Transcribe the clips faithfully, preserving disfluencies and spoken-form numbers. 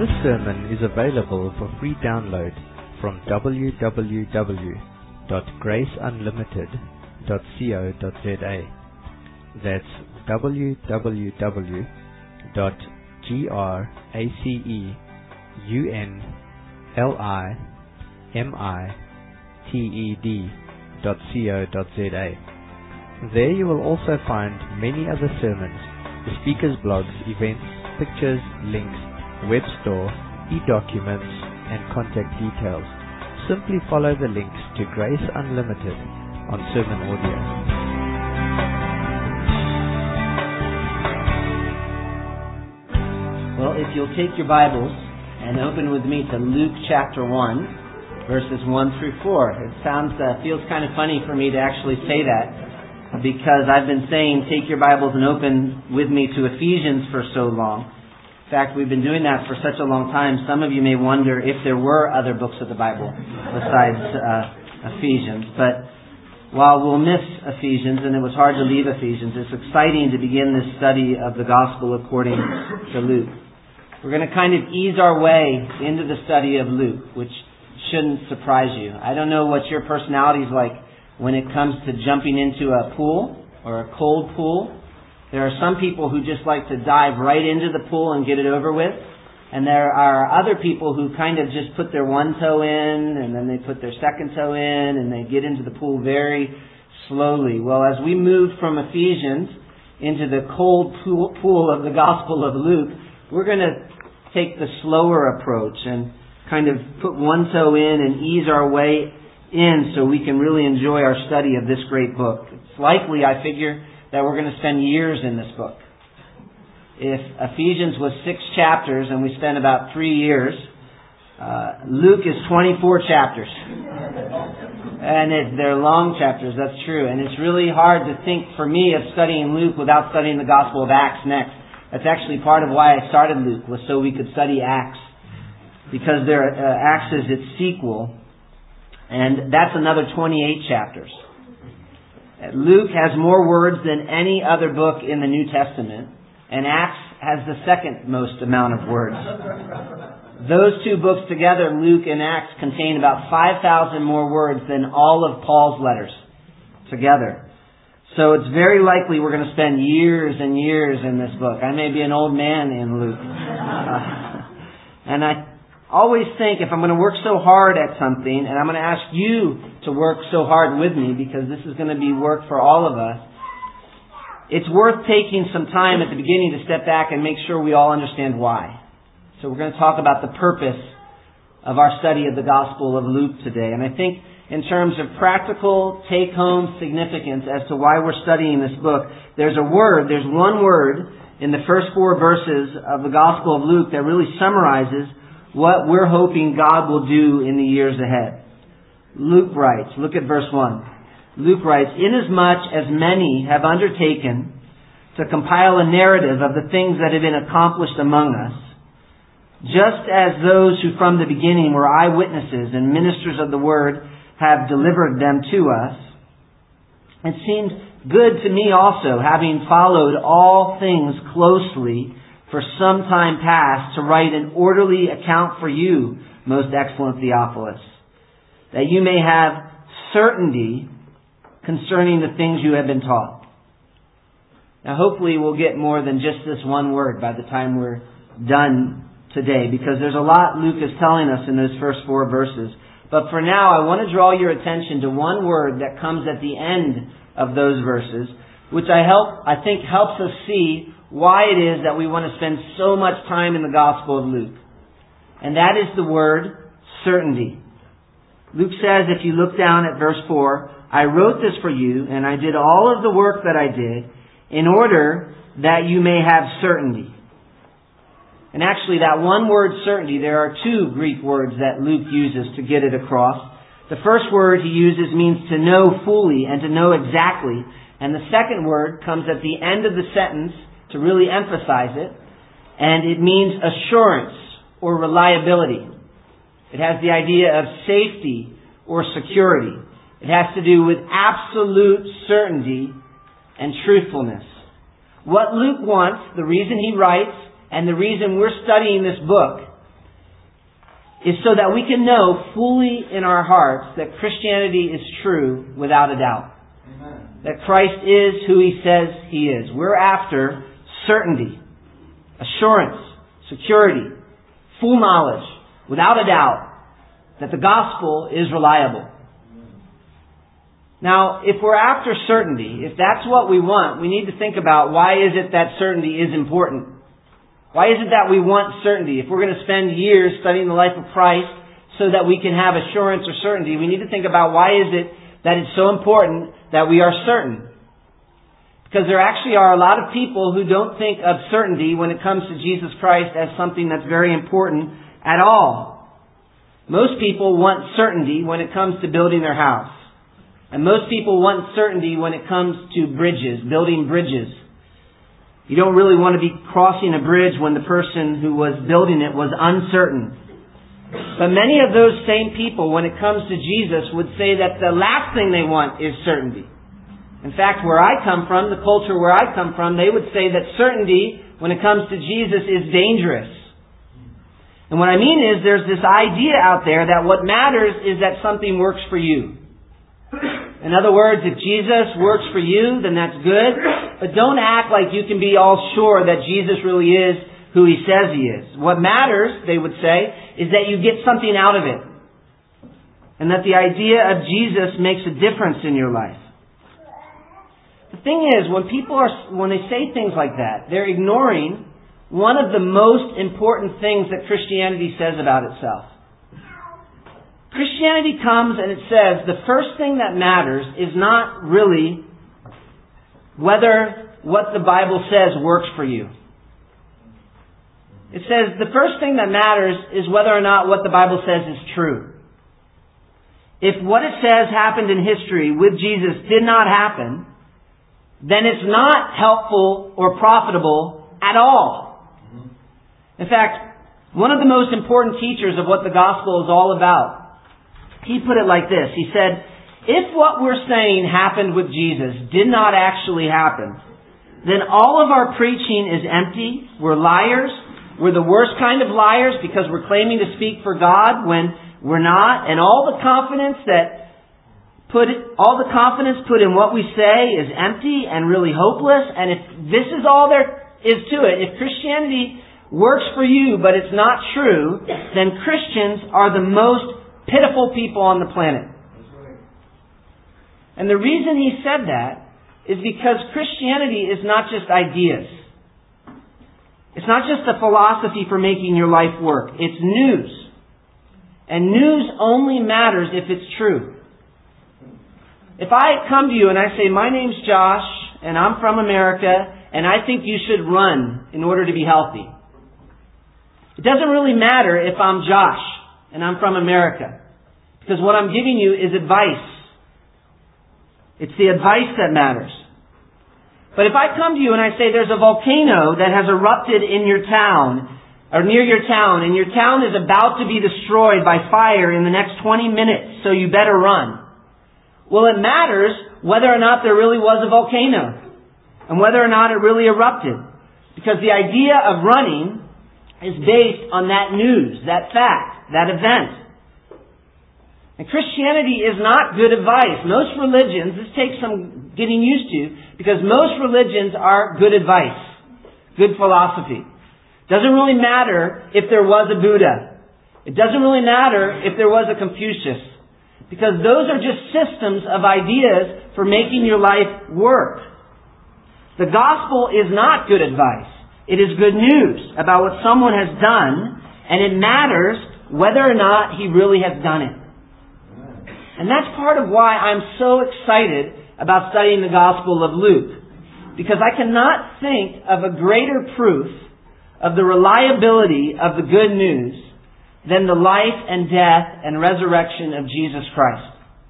This sermon is available for free download from w w w dot grace unlimited dot co dot z a. That's w w w dot grace unlimited dot co dot z a. There you will also find many other sermons, the speakers' blogs, events, pictures, links, web store, e-documents, and contact details. Simply follow the links to Grace Unlimited on Sermon Audio. Well, if you'll take your Bibles and open with me to Luke chapter one, verses one through four. It sounds, uh, feels kind of funny for me to actually say that, because I've been saying take your Bibles and open with me to Ephesians for so long. In fact, we've been doing that for such a long time. Some of you may wonder if there were other books of the Bible besides uh, Ephesians. But while we'll miss Ephesians, and it was hard to leave Ephesians, it's exciting to begin this study of the Gospel according to Luke. We're going to kind of ease our way into the study of Luke, which shouldn't surprise you. I don't know what your personality is like when it comes to jumping into a pool or a cold pool. There are some people who just like to dive right into the pool and get it over with. And there are other people who kind of just put their one toe in, and then they put their second toe in, and they get into the pool very slowly. Well, as we move from Ephesians into the cold pool, pool of the Gospel of Luke, we're going to take the slower approach and kind of put one toe in and ease our way in so we can really enjoy our study of this great book. It's likely, I figure, that we're going to spend years in this book. If Ephesians was six chapters and we spent about three years, uh, Luke is twenty-four chapters. And it, they're long chapters, that's true. And it's really hard to think, for me, of studying Luke without studying the Gospel of Acts next. That's actually part of why I started Luke, was so we could study Acts. Because there, uh, Acts is its sequel. And that's another twenty-eight chapters. Luke has more words than any other book in the New Testament, and Acts has the second most amount of words. Those two books together, Luke and Acts, contain about five thousand more words than all of Paul's letters together. So it's very likely we're going to spend years and years in this book. I may be an old man in Luke. Uh, and I always think, if I'm going to work so hard at something, and I'm going to ask you to work so hard with me, because this is going to be work for all of us, it's worth taking some time at the beginning to step back and make sure we all understand why. So we're going to talk about the purpose of our study of the Gospel of Luke today. And I think in terms of practical take-home significance as to why we're studying this book, there's a word, there's one word in the first four verses of the Gospel of Luke that really summarizes what we're hoping God will do in the years ahead. Luke writes, look at verse one. Luke writes, "Inasmuch as many have undertaken to compile a narrative of the things that have been accomplished among us, just as those who from the beginning were eyewitnesses and ministers of the word have delivered them to us, it seemed good to me also, having followed all things closely for some time past, to write an orderly account for you, most excellent Theophilus, that you may have certainty concerning the things you have been taught." Now hopefully we'll get more than just this one word by the time we're done today, because there's a lot Luke is telling us in those first four verses. But for now, I want to draw your attention to one word that comes at the end of those verses, which I help I think helps us see why it is that we want to spend so much time in the Gospel of Luke. And that is the word certainty. Luke says, if you look down at verse four, "I wrote this for you, and I did all of the work that I did, in order that you may have certainty." And actually, that one word, certainty, there are two Greek words that Luke uses to get it across. The first word he uses means to know fully and to know exactly. And the second word comes at the end of the sentence to really emphasize it, and it means assurance or reliability. It has the idea of safety or security. It has to do with absolute certainty and truthfulness. What Luke wants, the reason he writes, and the reason we're studying this book, is so that we can know fully in our hearts that Christianity is true without a doubt. Amen. That Christ is who He says He is. We're after certainty, assurance, security, full knowledge, without a doubt, that the gospel is reliable. Now, if we're after certainty, if that's what we want, we need to think about why is it that certainty is important. Why is it that we want certainty? If we're going to spend years studying the life of Christ so that we can have assurance or certainty, we need to think about why is it that it's so important that we are certain. Because there actually are a lot of people who don't think of certainty when it comes to Jesus Christ as something that's very important at all. Most people want certainty when it comes to building their house. And most people want certainty when it comes to bridges, building bridges. You don't really want to be crossing a bridge when the person who was building it was uncertain. But many of those same people, when it comes to Jesus, would say that the last thing they want is certainty. In fact, where I come from, the culture where I come from, they would say that certainty, when it comes to Jesus, is dangerous. And what I mean is, there's this idea out there that what matters is that something works for you. In other words, if Jesus works for you, then that's good. But don't act like you can be all sure that Jesus really is who He says He is. What matters, they would say, is that you get something out of it. And that the idea of Jesus makes a difference in your life. The thing is, when people are, when they say things like that, they're ignoring one of the most important things that Christianity says about itself. Christianity comes and it says the first thing that matters is not really whether what the Bible says works for you. It says the first thing that matters is whether or not what the Bible says is true. If what it says happened in history with Jesus did not happen, then it's not helpful or profitable at all. In fact, one of the most important teachers of what the gospel is all about, he put it like this. He said, if what we're saying happened with Jesus did not actually happen, then all of our preaching is empty. We're liars. We're the worst kind of liars because we're claiming to speak for God when we're not. And all the confidence that put it, all the confidence put in what we say is empty and really hopeless. And if this is all there is to it, if Christianity works for you but it's not true, then Christians are the most pitiful people on the planet. And the reason he said that is because Christianity is not just ideas. It's not just a philosophy for making your life work. It's news. And news only matters if it's true. If I come to you and I say, my name's Josh, and I'm from America, and I think you should run in order to be healthy. It doesn't really matter if I'm Josh and I'm from America. Because what I'm giving you is advice. It's the advice that matters. But if I come to you and I say there's a volcano that has erupted in your town, or near your town, and your town is about to be destroyed by fire in the next twenty minutes, so you better run. Well, it matters whether or not there really was a volcano, and whether or not it really erupted. Because the idea of running is based on that news, that fact, that event. And Christianity is not good advice. Most religions, this takes some getting used to, because most religions are good advice, good philosophy. It doesn't really matter if there was a Buddha. It doesn't really matter if there was a Confucius. Because those are just systems of ideas for making your life work. The gospel is not good advice. It is good news about what someone has done, and it matters whether or not he really has done it. And that's part of why I'm so excited about studying the Gospel of Luke. Because I cannot think of a greater proof of the reliability of the good news than the life and death and resurrection of Jesus Christ.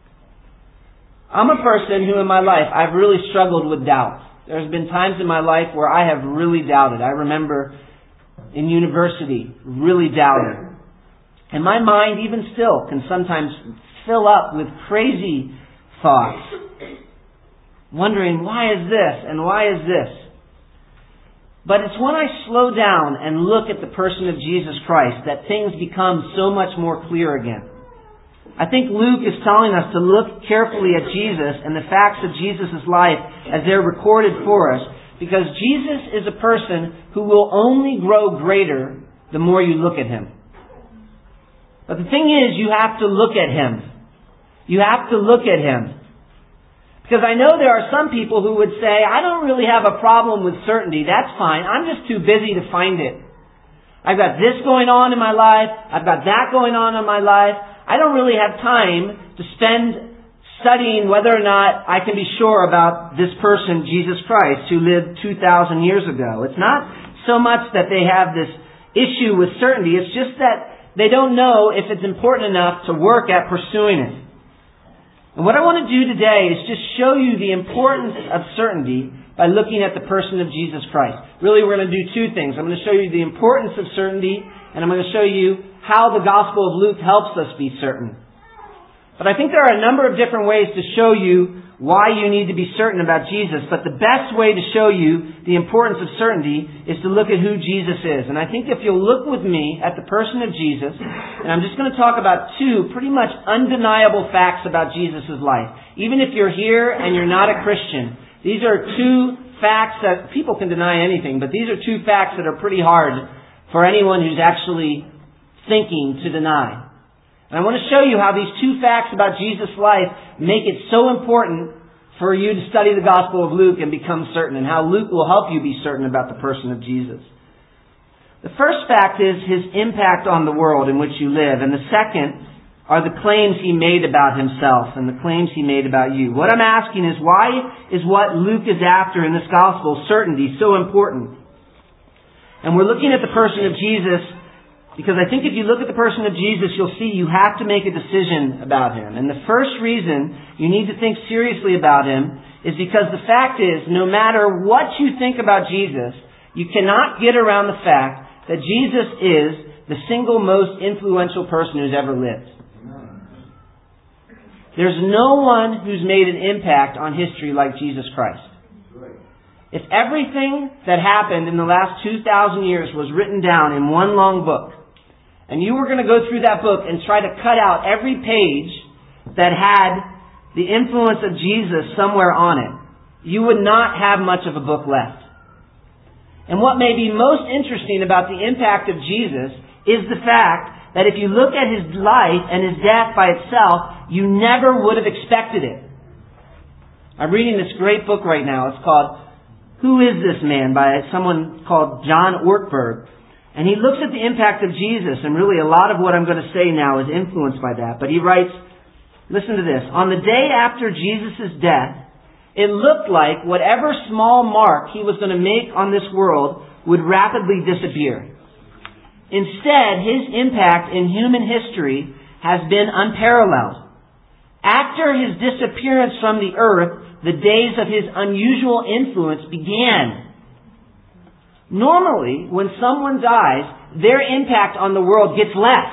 I'm a person who in my life I've really struggled with doubt. There's been times in my life where I have really doubted. I remember in university really doubting. And my mind even still can sometimes fill up with crazy thoughts. Wondering, why is this and why is this? But it's when I slow down and look at the person of Jesus Christ that things become so much more clear again. I think Luke is telling us to look carefully at Jesus and the facts of Jesus' life as they're recorded for us, because Jesus is a person who will only grow greater the more you look at Him. But the thing is, you have to look at Him. You have to look at Him. Because I know there are some people who would say, I don't really have a problem with certainty. That's fine. I'm just too busy to find it. I've got this going on in my life. I've got that going on in my life. I don't really have time to spend studying whether or not I can be sure about this person, Jesus Christ, who lived two thousand years ago. It's not so much that they have this issue with certainty. It's just that they don't know if it's important enough to work at pursuing it. And what I want to do today is just show you the importance of certainty by looking at the person of Jesus Christ. Really, we're going to do two things. I'm going to show you the importance of certainty, and I'm going to show you how the Gospel of Luke helps us be certain. But I think there are a number of different ways to show you why you need to be certain about Jesus. But the best way to show you the importance of certainty is to look at who Jesus is. And I think if you'll look with me at the person of Jesus, and I'm just going to talk about two pretty much undeniable facts about Jesus' life. Even if you're here and you're not a Christian, these are two facts that people can deny anything, but these are two facts that are pretty hard for anyone who's actually thinking to deny. And I want to show you how these two facts about Jesus' life make it so important for you to study the Gospel of Luke and become certain, and how Luke will help you be certain about the person of Jesus. The first fact is His impact on the world in which you live, and the second are the claims He made about Himself and the claims He made about you. What I'm asking is, why is what Luke is after in this Gospel, certainty, so important? And we're looking at the person of Jesus because I think if you look at the person of Jesus, you'll see you have to make a decision about Him. And the first reason you need to think seriously about Him is because the fact is, no matter what you think about Jesus, you cannot get around the fact that Jesus is the single most influential person who's ever lived. There's no one who's made an impact on history like Jesus Christ. If everything that happened in the last two thousand years was written down in one long book, and you were going to go through that book and try to cut out every page that had the influence of Jesus somewhere on it, you would not have much of a book left. And what may be most interesting about the impact of Jesus is the fact that if you look at His life and His death by itself, you never would have expected it. I'm reading this great book right now. It's called Who Is This Man? By someone called John Ortberg. And he looks at the impact of Jesus, and really a lot of what I'm going to say now is influenced by that. But he writes, listen to this, on the day after Jesus' death, it looked like whatever small mark He was going to make on this world would rapidly disappear. Instead, His impact in human history has been unparalleled. After His disappearance from the earth, the days of His unusual influence began. Normally, when someone dies, their impact on the world gets less.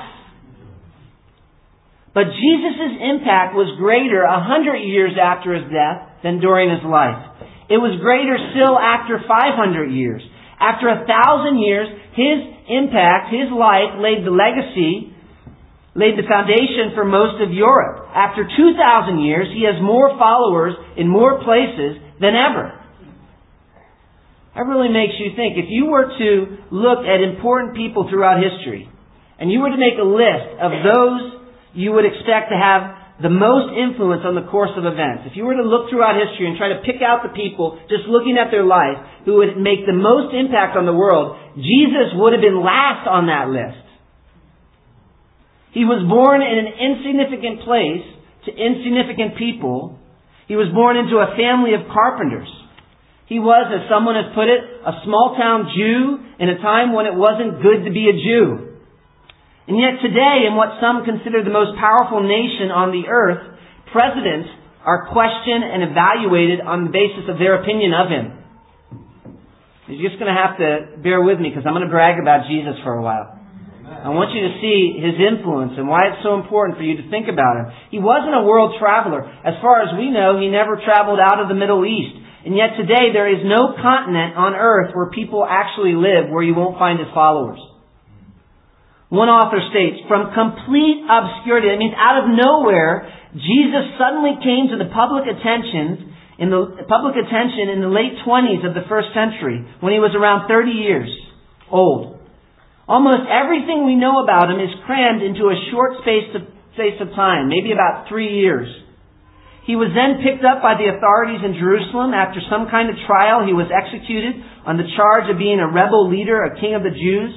But Jesus' impact was greater a hundred years after His death than during His life. It was greater still after five hundred years. After a thousand years, His impact, His life, laid the legacy, laid the foundation for most of Europe. After two thousand years, He has more followers in more places than ever. That really makes you think. If you were to look at important people throughout history, and you were to make a list of those you would expect to have the most influence on the course of events, if you were to look throughout history and try to pick out the people, just looking at their life, who would make the most impact on the world, Jesus would have been last on that list. He was born in an insignificant place to insignificant people. He was born into a family of carpenters. He was, as someone has put it, a small-town Jew in a time when it wasn't good to be a Jew. And yet today, in what some consider the most powerful nation on the earth, presidents are questioned and evaluated on the basis of their opinion of Him. You're just going to have to bear with me because I'm going to brag about Jesus for a while. I want you to see His influence and why it's so important for you to think about Him. He wasn't a world traveler. As far as we know, He never traveled out of the Middle East. And yet today there is no continent on earth where people actually live where you won't find his followers. One author states, from complete obscurity, that means out of nowhere, Jesus suddenly came to the public attention in the public attention in the late twenties of the first century, when he was around thirty years old. Almost everything we know about him is crammed into a short space of, space of time, maybe about three years. He was then picked up by the authorities in Jerusalem. After some kind of trial, he was executed on the charge of being a rebel leader, a king of the Jews.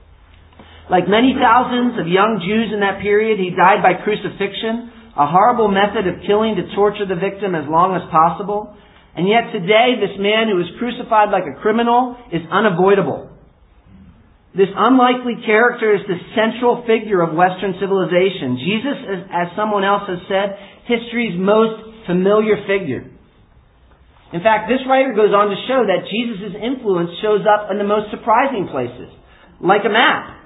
Like many thousands of young Jews in that period, he died by crucifixion, a horrible method of killing to torture the victim as long as possible. And yet today, this man who is crucified like a criminal is unavoidable. This unlikely character is the central figure of Western civilization. Jesus, as someone else has said, history's most familiar figure. In fact, this writer goes on to show that Jesus' influence shows up in the most surprising places, like a map.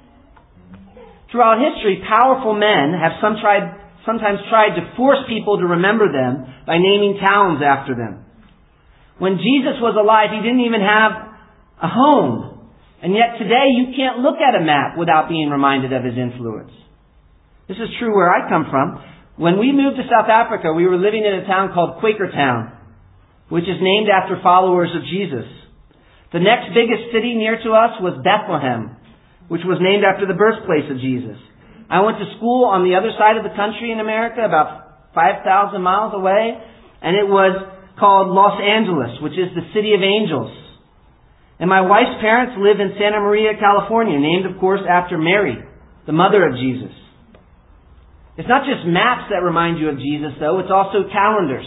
Throughout history, powerful men have some tried, sometimes tried to force people to remember them by naming towns after them. When Jesus was alive, he didn't even have a home. And yet today, you can't look at a map without being reminded of his influence. This is true where I come from. When we moved to South Africa, we were living in a town called Quakertown, which is named after followers of Jesus. The next biggest city near to us was Bethlehem, which was named after the birthplace of Jesus. I went to school on the other side of the country in America, about five thousand miles away, and it was called Los Angeles, which is the city of angels. And my wife's parents live in Santa Maria, California, named, of course, after Mary, the mother of Jesus. It's not just maps that remind you of Jesus, though. It's also calendars.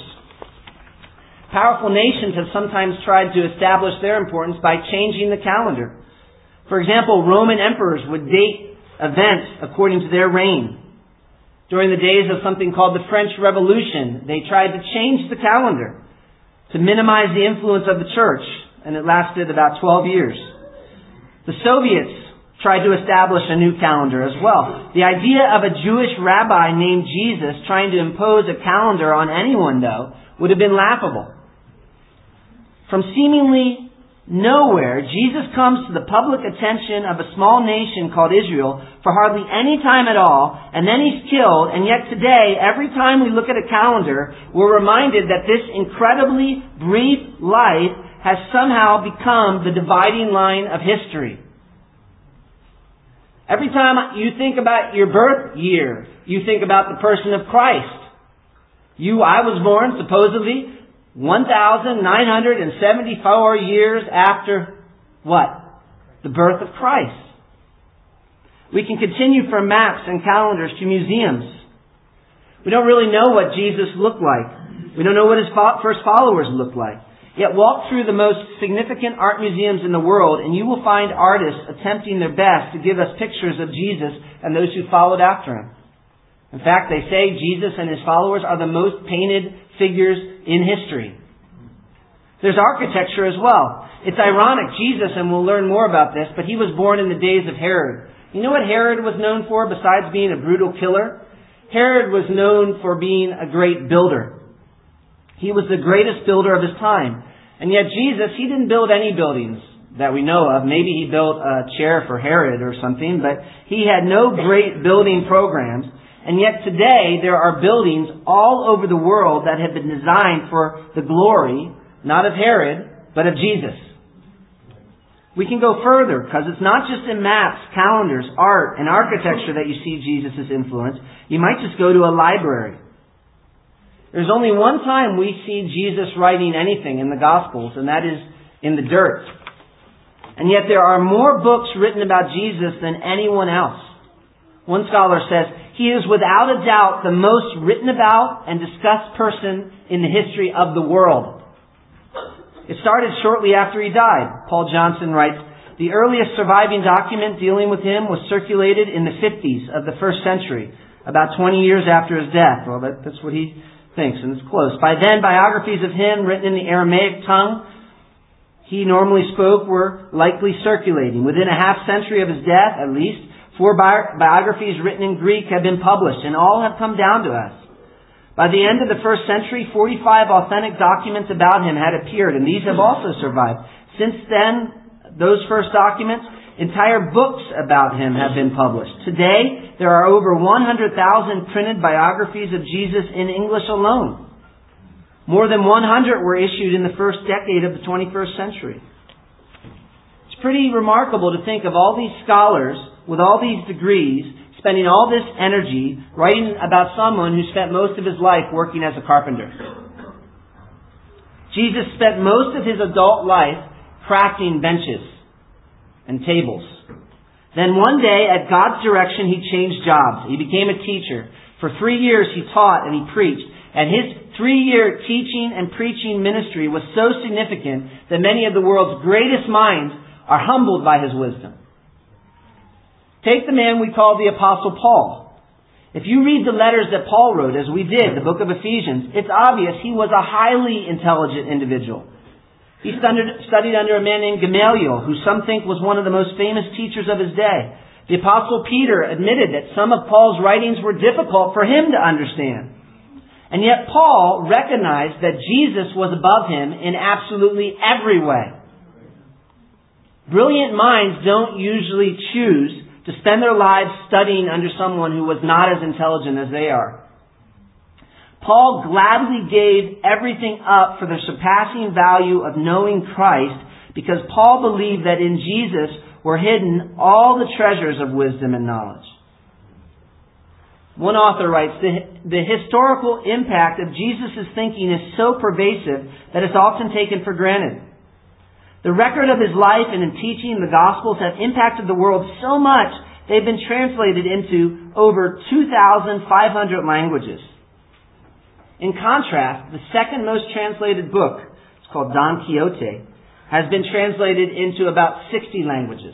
Powerful nations have sometimes tried to establish their importance by changing the calendar. For example, Roman emperors would date events according to their reign. During the days of something called the French Revolution, they tried to change the calendar to minimize the influence of the church, and it lasted about twelve years. The Soviets tried to establish a new calendar as well. The idea of a Jewish rabbi named Jesus trying to impose a calendar on anyone, though, would have been laughable. From seemingly nowhere, Jesus comes to the public attention of a small nation called Israel for hardly any time at all, and then he's killed, and yet today, every time we look at a calendar, we're reminded that this incredibly brief life has somehow become the dividing line of history. Every time you think about your birth year, you think about the person of Christ. You, I was born, supposedly, one thousand nine hundred seventy-four years after what? The birth of Christ. We can continue from maps and calendars to museums. We don't really know what Jesus looked like. We don't know what his first followers looked like. Yet walk through the most significant art museums in the world and you will find artists attempting their best to give us pictures of Jesus and those who followed after him. In fact, they say Jesus and his followers are the most painted figures in history. There's architecture as well. It's ironic, Jesus, and we'll learn more about this, but he was born in the days of Herod. You know what Herod was known for besides being a brutal killer? Herod was known for being a great builder. He was the greatest builder of his time. And yet Jesus, he didn't build any buildings that we know of. Maybe he built a chair for Herod or something, but he had no great building programs. And yet today there are buildings all over the world that have been designed for the glory, not of Herod, but of Jesus. We can go further because it's not just in maps, calendars, art, and architecture that you see Jesus' influence. You might just go to a library. There's only one time we see Jesus writing anything in the Gospels, and that is in the dirt. And yet there are more books written about Jesus than anyone else. One scholar says, he is without a doubt the most written about and discussed person in the history of the world. It started shortly after he died. Paul Johnson writes, the earliest surviving document dealing with him was circulated in the fifties of the first century, about twenty years after his death. Well, that, that's what he thinks, and it's close. By then, biographies of him written in the Aramaic tongue he normally spoke were likely circulating. Within a half century of his death, at least, four bi- biographies written in Greek have been published, and all have come down to us. By the end of the first century, forty-five authentic documents about him had appeared, and these have also survived. Since then, those first documents, entire books about him have been published. Today, there are over one hundred thousand printed biographies of Jesus in English alone. More than one hundred were issued in the first decade of the twenty-first century. It's pretty remarkable to think of all these scholars with all these degrees spending all this energy writing about someone who spent most of his life working as a carpenter. Jesus spent most of his adult life crafting benches and tables. Then one day, at God's direction, he changed jobs. He became a teacher. For three years he taught and he preached. And his three-year teaching and preaching ministry was so significant that many of the world's greatest minds are humbled by his wisdom. Take the man we call the Apostle Paul. If you read the letters that Paul wrote, as we did, the book of Ephesians, it's obvious he was a highly intelligent individual. He studied under a man named Gamaliel, who some think was one of the most famous teachers of his day. The Apostle Peter admitted that some of Paul's writings were difficult for him to understand. And yet Paul recognized that Jesus was above him in absolutely every way. Brilliant minds don't usually choose to spend their lives studying under someone who was not as intelligent as they are. Paul gladly gave everything up for the surpassing value of knowing Christ because Paul believed that in Jesus were hidden all the treasures of wisdom and knowledge. One author writes, the, the historical impact of Jesus' thinking is so pervasive that it's often taken for granted. The record of his life and in teaching the Gospels have impacted the world so much they've been translated into over two thousand five hundred languages. In contrast, the second most translated book, it's called Don Quixote, has been translated into about sixty languages.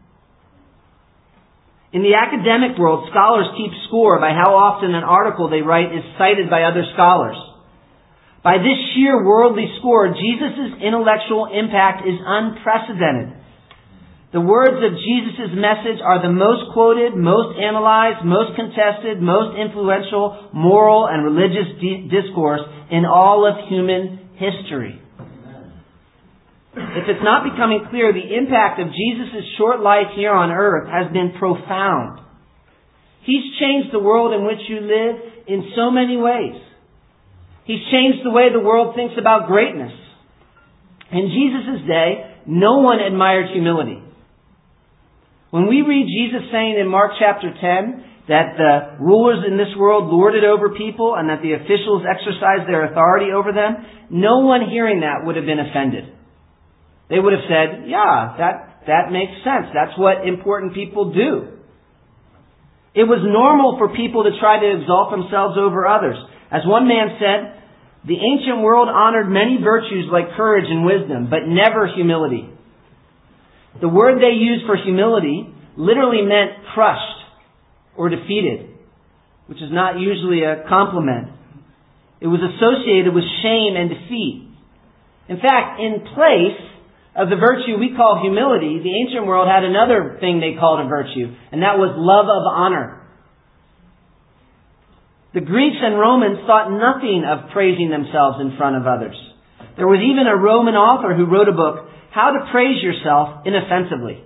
In the academic world, scholars keep score by how often an article they write is cited by other scholars. By this sheer worldly score, Jesus' intellectual impact is unprecedented. The words of Jesus' message are the most quoted, most analyzed, most contested, most influential moral and religious di- discourse in all of human history. If it's not becoming clear, the impact of Jesus' short life here on earth has been profound. He's changed the world in which you live in so many ways. He's changed the way the world thinks about greatness. In Jesus' day, no one admired humility. When we read Jesus saying in Mark chapter ten that the rulers in this world lord it over people and that the officials exercise their authority over them, no one hearing that would have been offended. They would have said, yeah, that, that makes sense. That's what important people do. It was normal for people to try to exalt themselves over others. As one man said, the ancient world honored many virtues like courage and wisdom, but never humility. The word they used for humility literally meant crushed or defeated, which is not usually a compliment. It was associated with shame and defeat. In fact, in place of the virtue we call humility, the ancient world had another thing they called a virtue, and that was love of honor. The Greeks and Romans thought nothing of praising themselves in front of others. There was even a Roman author who wrote a book, How to Praise Yourself Inoffensively.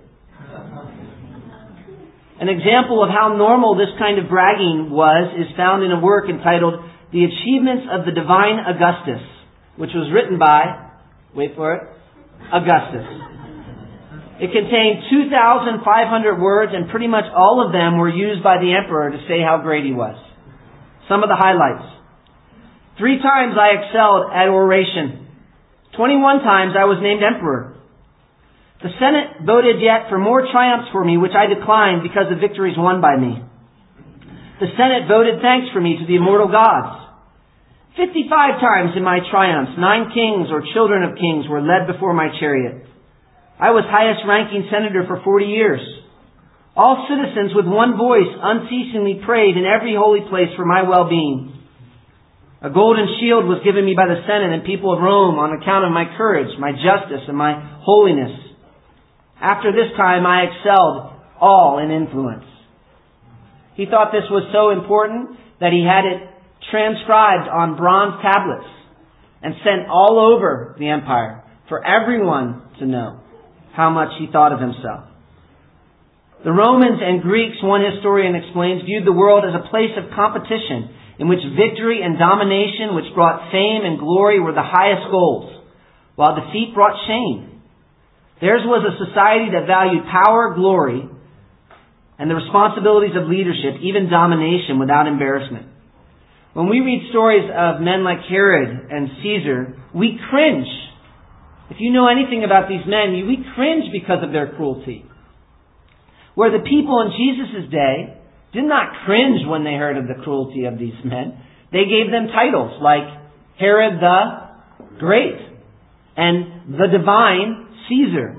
An example of how normal this kind of bragging was is found in a work entitled The Achievements of the Divine Augustus, which was written by, wait for it, Augustus. It contained two thousand five hundred words, and pretty much all of them were used by the emperor to say how great he was. Some of the highlights. Three times I excelled at oration. Twenty-one times I was named emperor. The Senate voted yet for more triumphs for me, which I declined because of victories won by me. The Senate voted thanks for me to the immortal gods. Fifty-five times in my triumphs, nine kings or children of kings were led before my chariot. I was highest ranking senator for forty years. All citizens with one voice unceasingly prayed in every holy place for my well-being. A golden shield was given me by the Senate and people of Rome on account of my courage, my justice, and my holiness. After this time, I excelled all in influence. He thought this was so important that he had it transcribed on bronze tablets, and sent all over the empire for everyone to know how much he thought of himself. The Romans and Greeks, one historian explains, viewed the world as a place of competition in which victory and domination, which brought fame and glory, were the highest goals, while defeat brought shame. Theirs was a society that valued power, glory, and the responsibilities of leadership, even domination, without embarrassment. When we read stories of men like Herod and Caesar, we cringe. If you know anything about these men, we cringe because of their cruelty. Where the people in Jesus' day did not cringe when they heard of the cruelty of these men. They gave them titles like Herod the Great and the Divine Caesar.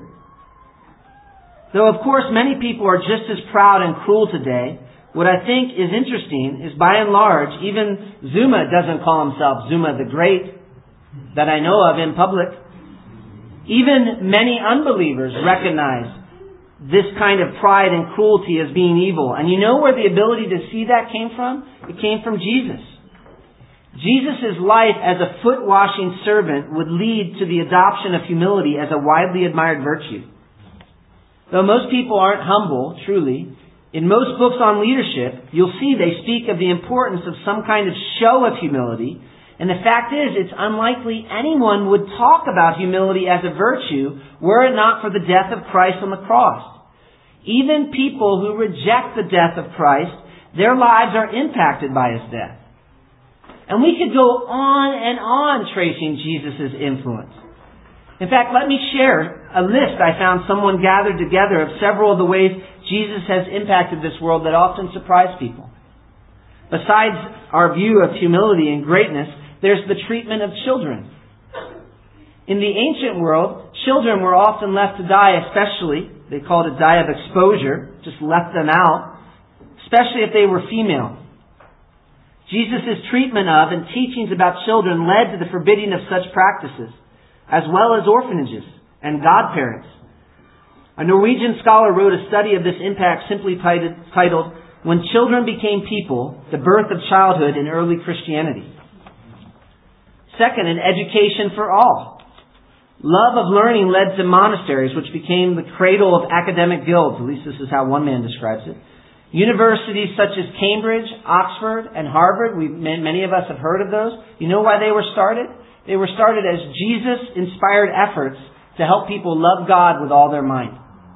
Though, of course, many people are just as proud and cruel today, what I think is interesting is, by and large, even Zuma doesn't call himself Zuma the Great that I know of in public. Even many unbelievers recognize this kind of pride and cruelty as being evil. And you know where the ability to see that came from? It came from Jesus. Jesus' life as a foot-washing servant would lead to the adoption of humility as a widely admired virtue. Though most people aren't humble, truly, in most books on leadership, you'll see they speak of the importance of some kind of show of humility. And the fact is, it's unlikely anyone would talk about humility as a virtue were it not for the death of Christ on the cross. Even people who reject the death of Christ, their lives are impacted by His death. And we could go on and on tracing Jesus' influence. In fact, let me share a list I found someone gathered together of several of the ways Jesus has impacted this world that often surprise people. Besides our view of humility and greatness, there's the treatment of children. In the ancient world, children were often left to die, especially, they called it die of exposure, just left them out, especially if they were female. Jesus' treatment of and teachings about children led to the forbidding of such practices, as well as orphanages and godparents. A Norwegian scholar wrote a study of this impact simply titled, "When Children Became People, the Birth of Childhood in Early Christianity." Second, an education for all. Love of learning led to monasteries, which became the cradle of academic guilds. At least this is how one man describes it. Universities such as Cambridge, Oxford, and Harvard, we, many of us have heard of those. You know why they were started? They were started as Jesus-inspired efforts to help people love God with all their mind.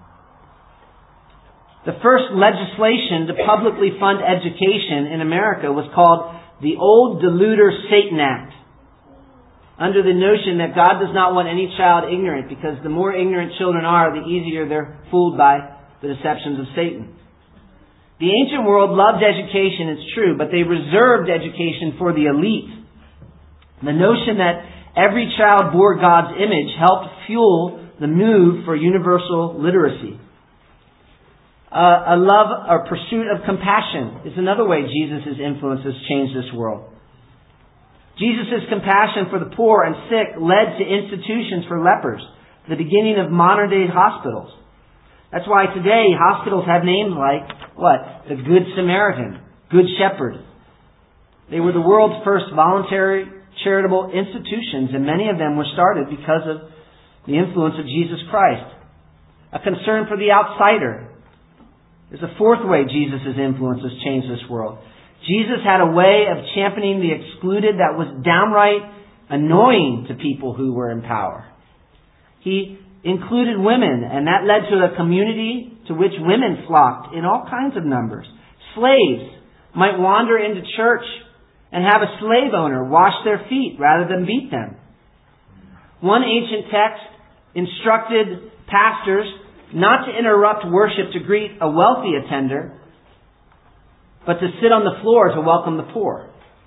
The first legislation to publicly fund education in America was called the Old Deluder Satan Act, under the notion that God does not want any child ignorant, because the more ignorant children are, the easier they're fooled by the deceptions of Satan. The ancient world loved education, it's true, but they reserved education for the elite. The notion that every child bore God's image helped fuel the move for universal literacy. Uh, a love or pursuit of compassion is another way Jesus' influence has changed this world. Jesus' compassion for the poor and sick led to institutions for lepers, the beginning of modern-day hospitals. That's why today hospitals have names like, what? The Good Samaritan, Good Shepherd. They were the world's first voluntary charitable institutions, and many of them were started because of the influence of Jesus Christ. A concern for the outsider. There's a fourth way Jesus' influence has changed this world. Jesus had a way of championing the excluded that was downright annoying to people who were in power. He included women, and that led to a community to which women flocked in all kinds of numbers. Slaves might wander into church and have a slave owner wash their feet rather than beat them. One ancient text instructed pastors not to interrupt worship to greet a wealthy attender, but to sit on the floor to welcome the poor.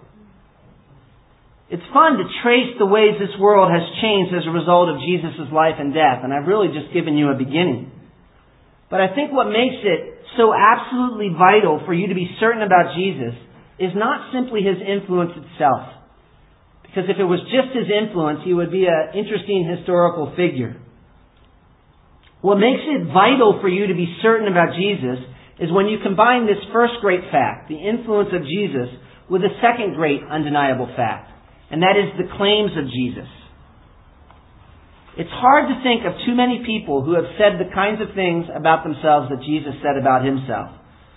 It's fun to trace the ways this world has changed as a result of Jesus' life and death, and I've really just given you a beginning. But I think what makes it so absolutely vital for you to be certain about Jesus is not simply His influence itself. Because if it was just His influence, He would be an interesting historical figure. What makes it vital for you to be certain about Jesus is when you combine this first great fact, the influence of Jesus, with a second great undeniable fact, and that is the claims of Jesus. It's hard to think of too many people who have said the kinds of things about themselves that Jesus said about himself.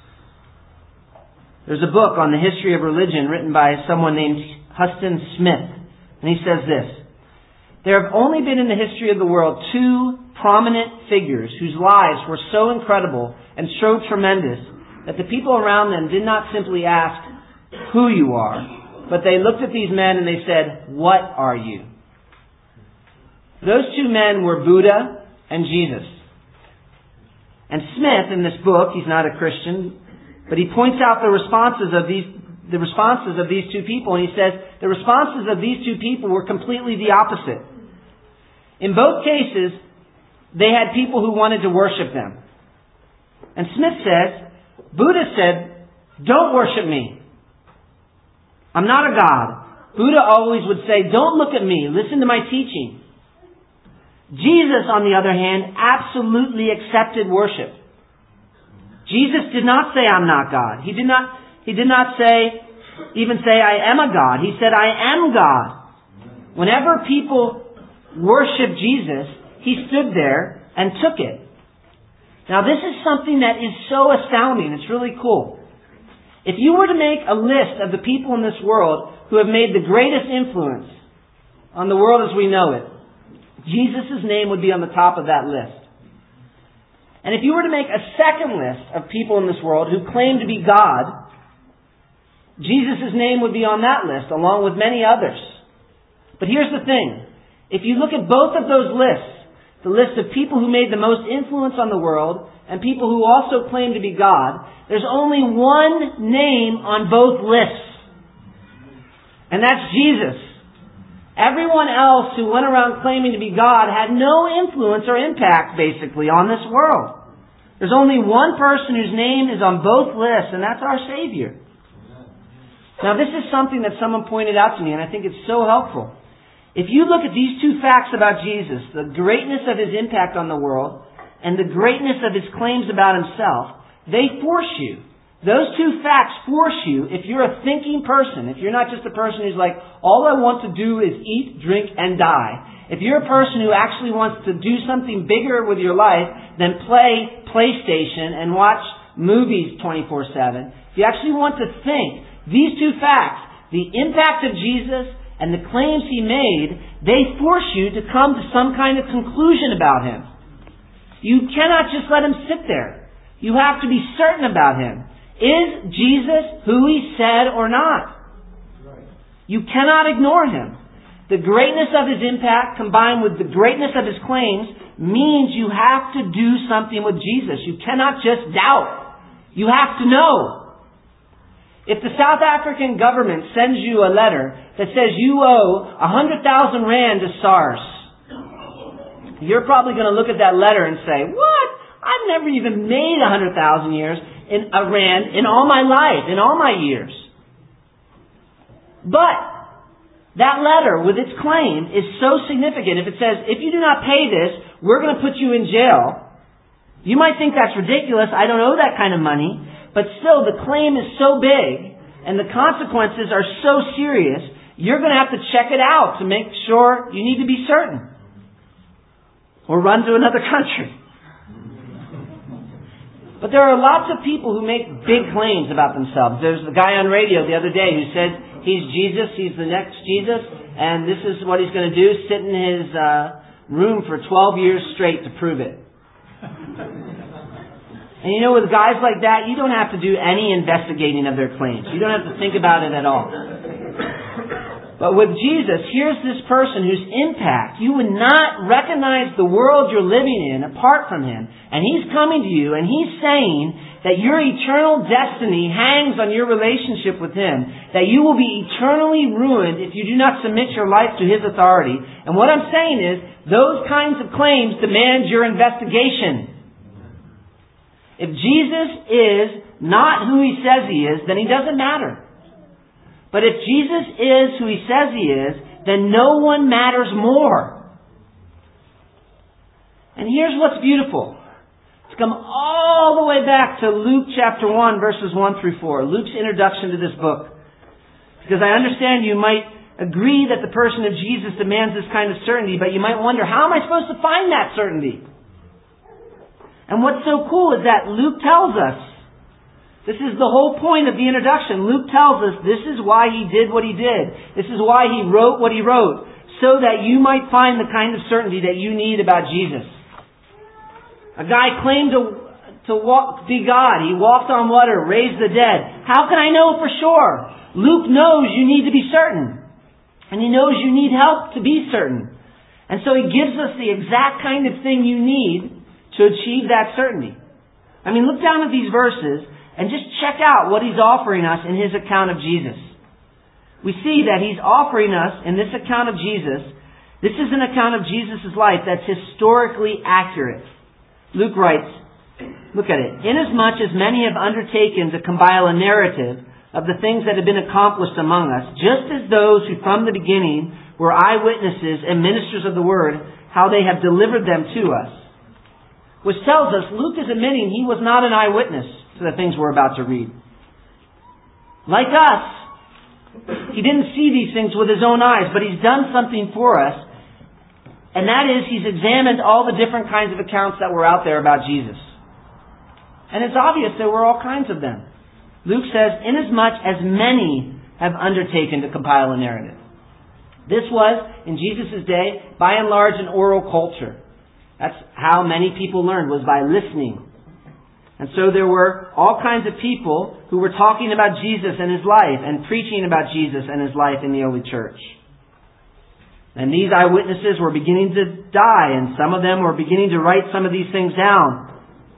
There's a book on the history of religion written by someone named Huston Smith, and he says this: there have only been in the history of the world two prominent figures whose lives were so incredible and so tremendous that the people around them did not simply ask who you are, but they looked at these men and they said, what are you? Those two men were Buddha and Jesus. And Smith, in this book, he's not a Christian, but he points out the responses of these the responses of these two people, and he says the responses of these two people were completely the opposite. In both cases, they had people who wanted to worship them. And Smith says, Buddha said, don't worship me. I'm not a god. Buddha always would say, don't look at me, listen to my teaching. Jesus, on the other hand, absolutely accepted worship. Jesus did not say, I'm not God. He did not, he did not say, even say, I am a God. He said, I am God. Whenever people worshiped Jesus, he stood there and took it. Now this is something that is so astounding. It's really cool. If you were to make a list of the people in this world who have made the greatest influence on the world as we know it, Jesus' name would be on the top of that list. And if you were to make a second list of people in this world who claim to be God, Jesus' name would be on that list, along with many others. But here's the thing. If you look at both of those lists, the list of people who made the most influence on the world and people who also claim to be God, there's only one name on both lists. And that's Jesus. Everyone else who went around claiming to be God had no influence or impact, basically, on this world. There's only one person whose name is on both lists, and that's our Savior. Now, this is something that someone pointed out to me, and I think it's so helpful. If you look at these two facts about Jesus, the greatness of his impact on the world and the greatness of his claims about himself, they force you. Those two facts force you, if you're a thinking person, if you're not just a person who's like, all I want to do is eat, drink, and die. If you're a person who actually wants to do something bigger with your life than play PlayStation and watch movies twenty-four seven, if you actually want to think, these two facts, the impact of Jesus and the claims he made, they force you to come to some kind of conclusion about him. You cannot just let him sit there. You have to be certain about him. Is Jesus who he said or not? You cannot ignore him. The greatness of his impact combined with the greatness of his claims means you have to do something with Jesus. You cannot just doubt. You have to know. If the South African government sends you a letter that says you owe one hundred thousand rand to SARS, you're probably going to look at that letter and say, what? I've never even made one hundred thousand years in a rand in all my life, in all my years. But that letter with its claim is so significant. If it says, if you do not pay this, we're going to put you in jail. You might think that's ridiculous. I don't owe that kind of money. But still, the claim is so big and the consequences are so serious, you're going to have to check it out to make sure you need to be certain. Or run to another country. But there are lots of people who make big claims about themselves. There's the guy on radio the other day who said he's Jesus, he's the next Jesus, and this is what he's going to do, sit in his uh, room for twelve years straight to prove it. And you know, with guys like that, you don't have to do any investigating of their claims. You don't have to think about it at all. But with Jesus, here's this person whose impact, you would not recognize the world you're living in apart from him. And he's coming to you and he's saying that your eternal destiny hangs on your relationship with him. That you will be eternally ruined if you do not submit your life to his authority. And what I'm saying is, those kinds of claims demand your investigation. If Jesus is not who he says he is, then he doesn't matter. But if Jesus is who he says he is, then no one matters more. And here's what's beautiful. Let's come all the way back to Luke chapter one, verses one through four. Luke's introduction to this book. Because I understand you might agree that the person of Jesus demands this kind of certainty, but you might wonder, how am I supposed to find that certainty? And what's so cool is that Luke tells us. This is the whole point of the introduction. Luke tells us this is why he did what he did. This is why he wrote what he wrote. So that you might find the kind of certainty that you need about Jesus. A guy claimed to, to walk, be God. He walked on water, raised the dead. How can I know for sure? Luke knows you need to be certain. And he knows you need help to be certain. And so he gives us the exact kind of thing you need to achieve that certainty. I mean, look down at these verses and just check out what he's offering us in his account of Jesus. We see that he's offering us in this account of Jesus, this is an account of Jesus' life that's historically accurate. Luke writes, look at it, inasmuch as many have undertaken to compile a narrative of the things that have been accomplished among us, just as those who from the beginning were eyewitnesses and ministers of the word, how they have delivered them to us. Which tells us Luke is admitting he was not an eyewitness to the things we're about to read. Like us, he didn't see these things with his own eyes, but he's done something for us. And that is, he's examined all the different kinds of accounts that were out there about Jesus. And it's obvious there were all kinds of them. Luke says, inasmuch as many have undertaken to compile a narrative. This was, in Jesus' day, by and large an oral culture. That's how many people learned, was by listening. And so there were all kinds of people who were talking about Jesus and his life and preaching about Jesus and his life in the early church. And these eyewitnesses were beginning to die, and some of them were beginning to write some of these things down.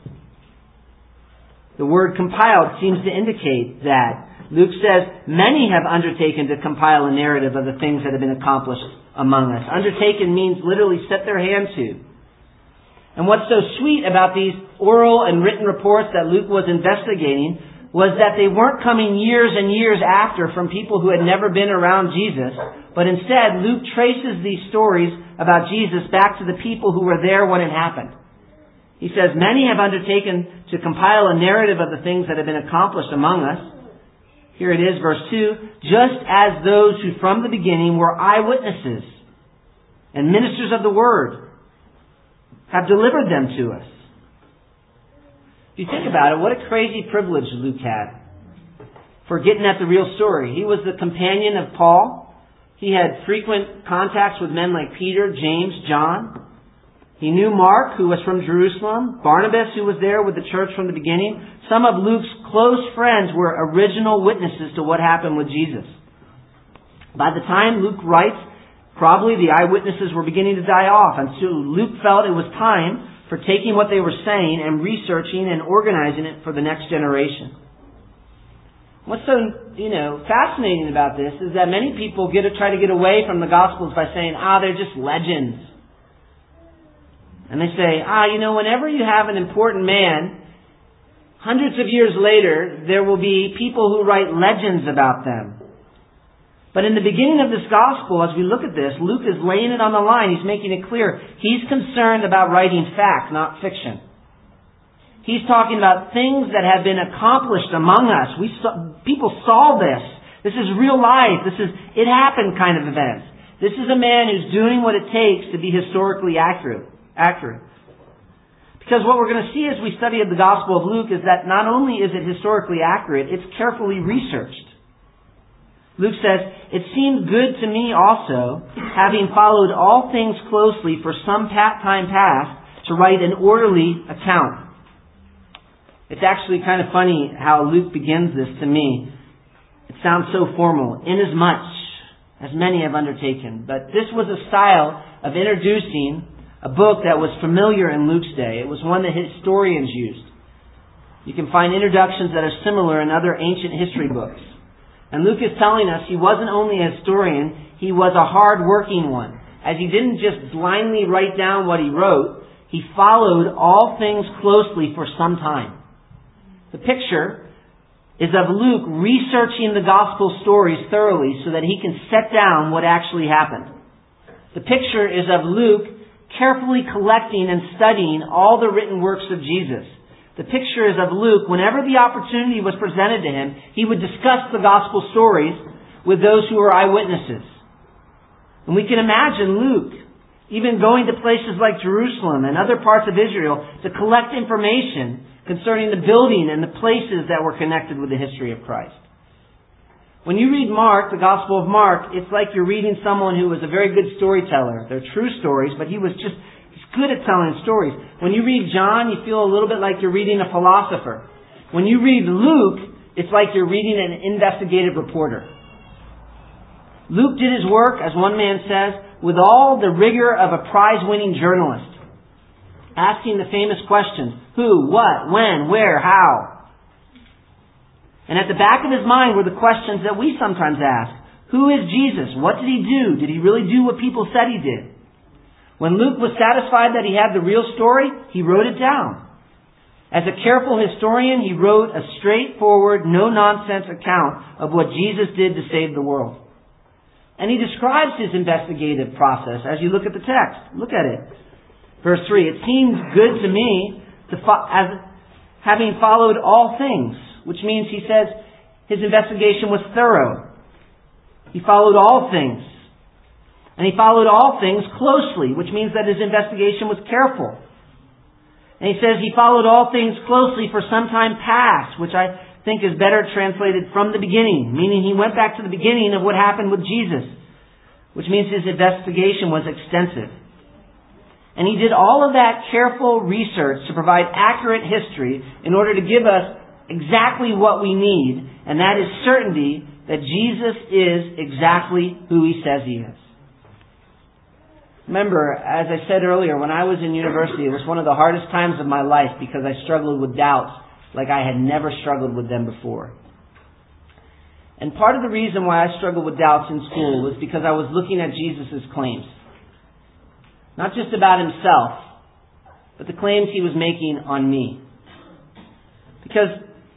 The word compiled seems to indicate that. Luke says, many have undertaken to compile a narrative of the things that have been accomplished among us. Undertaken means literally set their hand to. And what's so sweet about these oral and written reports that Luke was investigating was that they weren't coming years and years after from people who had never been around Jesus, but instead Luke traces these stories about Jesus back to the people who were there when it happened. He says, many have undertaken to compile a narrative of the things that have been accomplished among us. Here it is, verse two, just as those who from the beginning were eyewitnesses and ministers of the word have delivered them to us. If you think about it, what a crazy privilege Luke had for getting at the real story. He was the companion of Paul. He had frequent contacts with men like Peter, James, John. He knew Mark, who was from Jerusalem, Barnabas, who was there with the church from the beginning. Some of Luke's close friends were original witnesses to what happened with Jesus. By the time Luke writes, probably the eyewitnesses were beginning to die off, and so Luke felt it was time for taking what they were saying and researching and organizing it for the next generation. What's so, you know, fascinating about this is that many people get to try to get away from the Gospels by saying, ah, they're just legends. And they say, ah, you know, whenever you have an important man, hundreds of years later, there will be people who write legends about them. But in the beginning of this gospel, as we look at this, Luke is laying it on the line. He's making it clear. He's concerned about writing fact, not fiction. He's talking about things that have been accomplished among us. We saw, people saw this. This is real life. This is it happened kind of events. This is a man who's doing what it takes to be historically accurate. accurate. Because what we're going to see as we study the Gospel of Luke is that not only is it historically accurate, it's carefully researched. Luke says, it seemed good to me also, having followed all things closely for some time past, to write an orderly account. It's actually kind of funny how Luke begins this to me. It sounds so formal. Inasmuch as many have undertaken. But this was a style of introducing a book that was familiar in Luke's day. It was one that historians used. You can find introductions that are similar in other ancient history books. And Luke is telling us he wasn't only a historian, he was a hard-working one. As he didn't just blindly write down what he wrote, he followed all things closely for some time. The picture is of Luke researching the gospel stories thoroughly so that he can set down what actually happened. The picture is of Luke carefully collecting and studying all the written works of Jesus. The picture is of Luke, whenever the opportunity was presented to him, he would discuss the gospel stories with those who were eyewitnesses. And we can imagine Luke even going to places like Jerusalem and other parts of Israel to collect information concerning the building and the places that were connected with the history of Christ. When you read Mark, the Gospel of Mark, it's like you're reading someone who was a very good storyteller. They're true stories, but he was just he's good at telling stories. When you read John, you feel a little bit like you're reading a philosopher. When you read Luke, it's like you're reading an investigative reporter. Luke did his work, as one man says, with all the rigor of a prize-winning journalist, asking the famous questions: who, what, when, where, how. And at the back of his mind were the questions that we sometimes ask. Who is Jesus? What did he do? Did he really do what people said he did? When Luke was satisfied that he had the real story, he wrote it down. As a careful historian, he wrote a straightforward, no-nonsense account of what Jesus did to save the world. And he describes his investigative process as you look at the text. Look at it. Verse three, it seems good to me to fo- as having followed all things, which means he says his investigation was thorough. He followed all things. And he followed all things closely, which means that his investigation was careful. And he says he followed all things closely for some time past, which I think is better translated from the beginning, meaning he went back to the beginning of what happened with Jesus, which means his investigation was extensive. And he did all of that careful research to provide accurate history in order to give us exactly what we need, and that is certainty that Jesus is exactly who he says he is. Remember, as I said earlier, when I was in university, it was one of the hardest times of my life because I struggled with doubts like I had never struggled with them before. And part of the reason why I struggled with doubts in school was because I was looking at Jesus' claims. Not just about himself, but the claims he was making on me. Because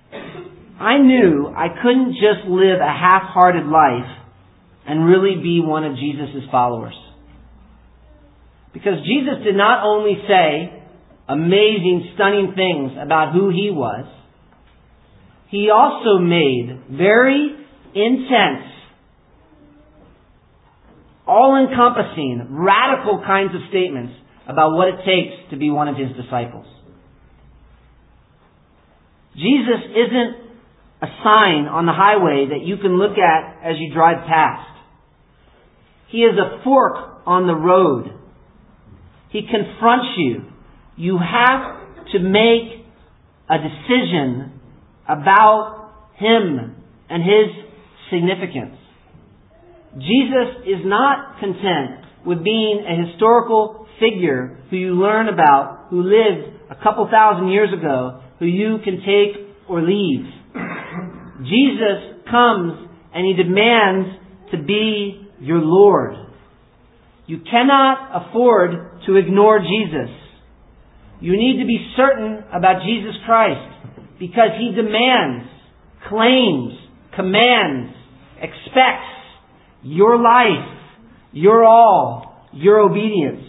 I knew I couldn't just live a half-hearted life and really be one of Jesus' followers. Because Jesus did not only say amazing, stunning things about who he was, he also made very intense, all-encompassing, radical kinds of statements about what it takes to be one of his disciples. Jesus isn't a sign on the highway that you can look at as you drive past. He is a fork on the road. He confronts you. You have to make a decision about him and his significance. Jesus is not content with being a historical figure who you learn about, who lived a couple thousand years ago, who you can take or leave. Jesus comes and he demands to be your Lord. You cannot afford to ignore Jesus. You need to be certain about Jesus Christ because he demands, claims, commands, expects your life, your all, your obedience.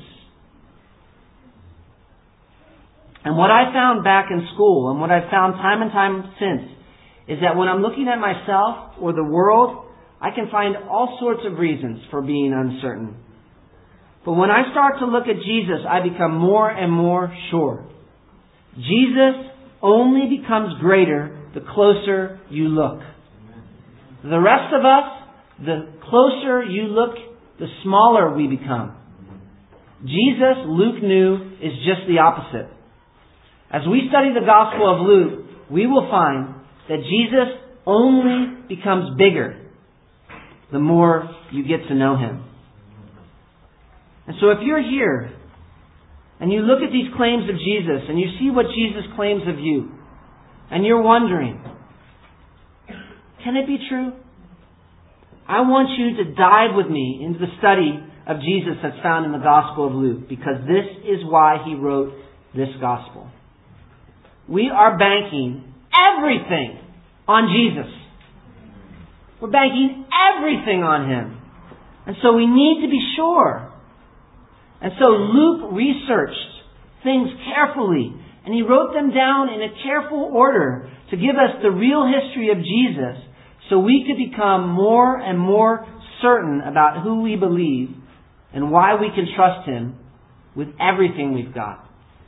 And what I found back in school, and what I've found time and time since, is that when I'm looking at myself or the world, I can find all sorts of reasons for being uncertain. But when I start to look at Jesus, I become more and more sure. Jesus only becomes greater the closer you look. The rest of us, the closer you look, the smaller we become. Jesus, Luke knew, is just the opposite. As we study the Gospel of Luke, we will find that Jesus only becomes bigger the more you get to know him. And so if you're here and you look at these claims of Jesus and you see what Jesus claims of you and you're wondering, can it be true? I want you to dive with me into the study of Jesus that's found in the Gospel of Luke, because this is why he wrote this Gospel. We are banking everything on Jesus. We're banking everything on him. And so we need to be sure. And so Luke researched things carefully, and he wrote them down in a careful order to give us the real history of Jesus, so we could become more and more certain about who we believe and why we can trust Him with everything we've got.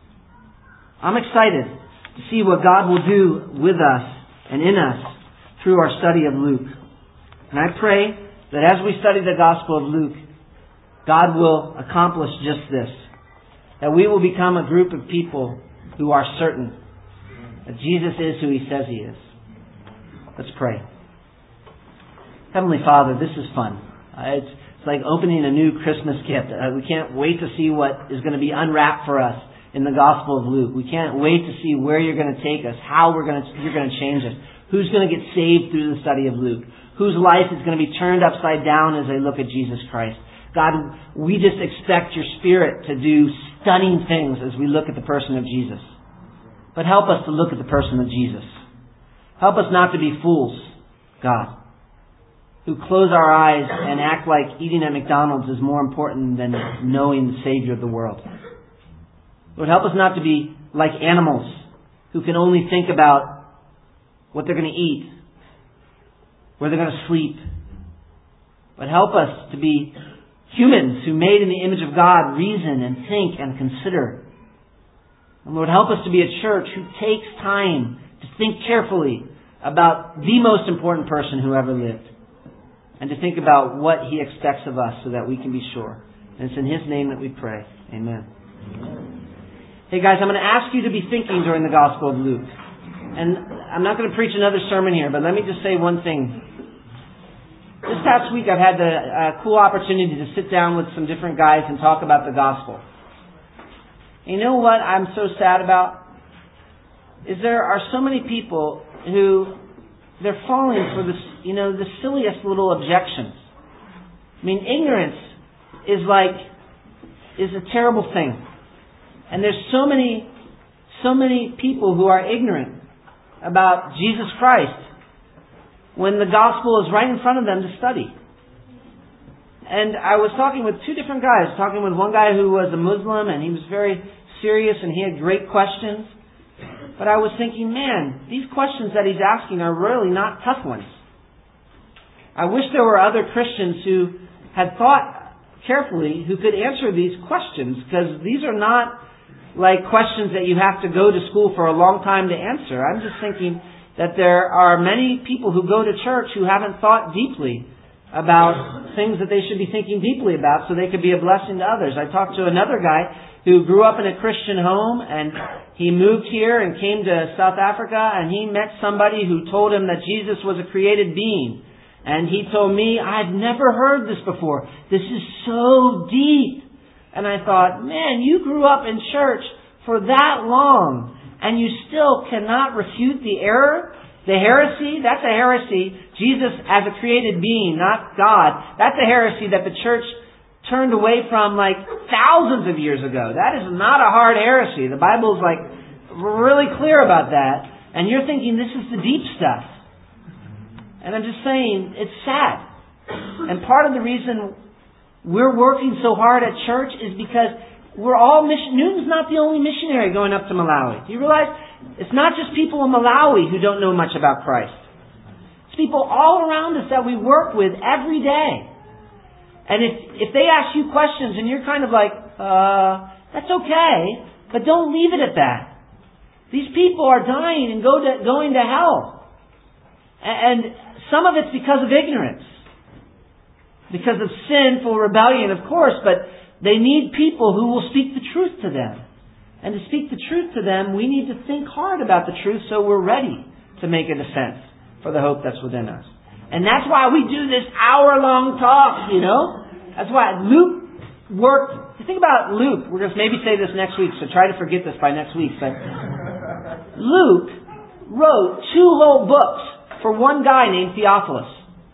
I'm excited to see what God will do with us and in us through our study of Luke. And I pray that as we study the Gospel of Luke, God will accomplish just this. That we will become a group of people who are certain that Jesus is who He says He is. Let's pray. Heavenly Father, this is fun. Uh, it's, it's like opening a new Christmas gift. Uh, we can't wait to see what is going to be unwrapped for us in the Gospel of Luke. We can't wait to see where You're going to take us, how we're going to, You're going to change us, who's going to get saved through the study of Luke, whose life is going to be turned upside down as they look at Jesus Christ. God, we just expect Your Spirit to do stunning things as we look at the person of Jesus. But help us to look at the person of Jesus. Help us not to be fools, God, who close our eyes and act like eating at McDonald's is more important than knowing the Savior of the world. Lord, help us not to be like animals who can only think about what they're going to eat, where they're going to sleep. But help us to be humans who, made in the image of God, reason and think and consider. And Lord, help us to be a church who takes time to think carefully about the most important person who ever lived, and to think about what He expects of us so that we can be sure. And it's in His name that we pray. Amen. Amen. Hey guys, I'm going to ask you to be thinking during the Gospel of Luke. And I'm not going to preach another sermon here, but let me just say one thing. This past week I've had the uh, cool opportunity to sit down with some different guys and talk about the Gospel. And you know what I'm so sad about? Is there are so many people who, they're falling for this, you know, the silliest little objections. I mean, ignorance is like, is a terrible thing. And there's so many, so many people who are ignorant about Jesus Christ when the gospel is right in front of them to study. And I was talking with two different guys, talking with one guy who was a Muslim and he was very serious and he had great questions. But I was thinking, man, these questions that he's asking are really not tough ones. I wish there were other Christians who had thought carefully who could answer these questions, because these are not like questions that you have to go to school for a long time to answer. I'm just thinking that there are many people who go to church who haven't thought deeply about things that they should be thinking deeply about so they could be a blessing to others. I talked to another guy who grew up in a Christian home, and he moved here and came to South Africa, and he met somebody who told him that Jesus was a created being. And he told me, I've never heard this before. This is so deep. And I thought, man, you grew up in church for that long, and you still cannot refute the error, the heresy. That's a heresy. Jesus as a created being, not God. That's a heresy that the church turned away from like thousands of years ago. That is not a hard heresy. The Bible's like really clear about that. And you're thinking this is the deep stuff. And I'm just saying, it's sad. And part of the reason we're working so hard at church is because we're all mission. Newton's not the only missionary going up to Malawi. Do you realize? It's not just people in Malawi who don't know much about Christ. It's people all around us that we work with every day. And if if they ask you questions and you're kind of like, uh, that's okay, but don't leave it at that. These people are dying and go to, going to hell. And some of it's because of ignorance. Because of sinful rebellion, of course, but they need people who will speak the truth to them. And to speak the truth to them, we need to think hard about the truth so we're ready to make a defense for the hope that's within us. And that's why we do this hour-long talk, you know? That's why Luke worked. Think about Luke. We're going to maybe say this next week, so try to forget this by next week. But Luke wrote two whole books for one guy named Theophilus.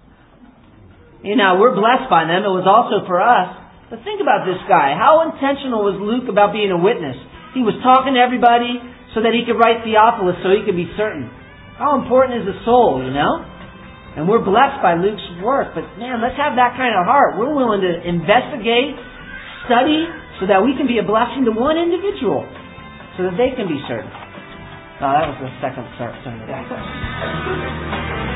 You know, we're blessed by them. It was also for us. But think about this guy. How intentional was Luke about being a witness? He was talking to everybody so that he could write Theophilus so he could be certain. How important is the soul, you know? And we're blessed by Luke's work. But man, let's have that kind of heart. We're willing to investigate, study, so that we can be a blessing to one individual, so that they can be certain. Oh, that was the second sermon.